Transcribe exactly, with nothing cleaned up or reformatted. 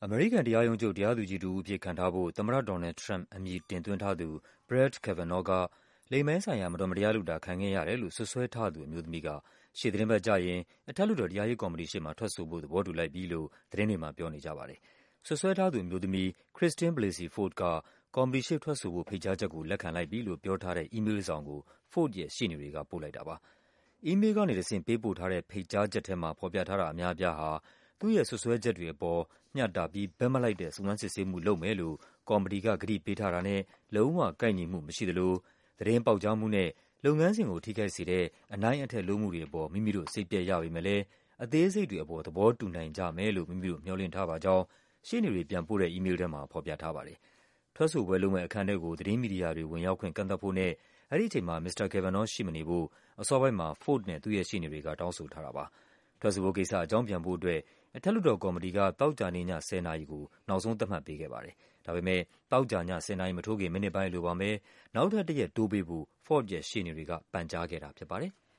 အမေရိကန်တရားရုံးချုပ် တရားသူကြီးတဦးအဖြစ်ခန့်ထားဖို့ သမ္မတ ဒေါ်နယ်လ်ဒ် ထရမ့်ပ် အမည်တင်သွင်းထားသူ Brett Kavanaugh က လိင်ပိုင်းဆိုင်ရာ မတော်မတရားလုပ်တာ ခံခဲ့ရတယ်လို့ စွပ်စွဲထားသူ အမျိုးသမီးက ရှေ့သီတင်းပတ်ကျရင် အထက်လွှတ်တော် တရားရေးကော်မတီရှေ့မှာ ထွက်ဆိုဖို့ သဘောတူလိုက်ပြီလို့ သတင်းတွေမှာ ပြောနေကြပါတယ်။ စွပ်စွဲထားသူအမျိုးသမီး Christine Blasey Ford က ကော်မတီရှေ့ထွက်ဆိုဖို့ ဖိတ်ကြားချက်ကို လက်ခံလိုက်ပြီလို့ ပြောထားတဲ့ အီးမေးလ်တစောင်ကို Ford ရဲ့ရှေ့နေတွေက ပို့လိုက်တာပါ။ အီးမေးလ်ကနေတဆင့် ပေးပို့ထားတဲ့ ဖိတ်ကြားချက်ထဲမှာ ဖော်ပြထားတာ အများအပြားဟာ သူ့ရဲ့စွပ်စွဲချက်တွေအပေါ် မျှတပြီး ဘက်မလိုက်တဲ့ စုံစမ်းစစ်ဆေးမှုလုပ်မယ်လို့ ကော်မတီက ကတိပေးထားတာနဲ့ လုံးဝကိုက်ညီမှုမရှိသလို သတင်းပေါက်ကြားမှုနဲ့ လုပ်ငန်းစဉ်ကို ထိခိုက်စေတဲ့ အနိုင့်အထက်လုပ်မှုတွေအပေါ် မိမိတို့ စိတ်ပျက်ရပေမယ့်လည်း အသေးစိတ်တွေအပေါ် သဘောတူနိုင်ကြမယ်လို့ မိမိတို့ မျှော်လင့်ထားပါကြောင်း ရှေ့နေတွေပြန်ပို့တဲ့ အီးမေးလ်ထဲမှာ ဖော်ပြထားပါတယ်။ ထွက်ဆိုပွဲလုပ်မယ့် အခန်းထဲကို သတင်းမီဒီယာတွေ ဝင်ရောက်ခွင့် ကန့်သတ်ဖို့နဲ့ အဲဒီအချိန်မှာ မစ္စတာ Kavanaugh ရှိမနေဖို့ အစောပိုင်းမှာ Ford နဲ့ သူ့ရဲ့ရှေ့နေတွေက တောင်းဆိုထားတာပါ။ ထွက်ဆိုဖို့ကိစ္စ အကြောင်းပြန်ဖို့အတွက် အထက်လွှတ်တော်ကော်မတီက သောကြာနေ့ည ၁၀ နာရီကို နောက်ဆုံးသတ်မှတ်ပေးခဲ့ပါတယ်။ ဒါပေမယ့် သောကြာည ၁၀ နာရီမထိုးခင် မိနစ်ပိုင်းအလိုမှာပဲ နောက်ထပ်တရက်တိုးပေးဖို့ Ford ရဲ့ရှေ့နေတွေက ပန်ကြားခဲ့တာဖြစ်ပါတယ်။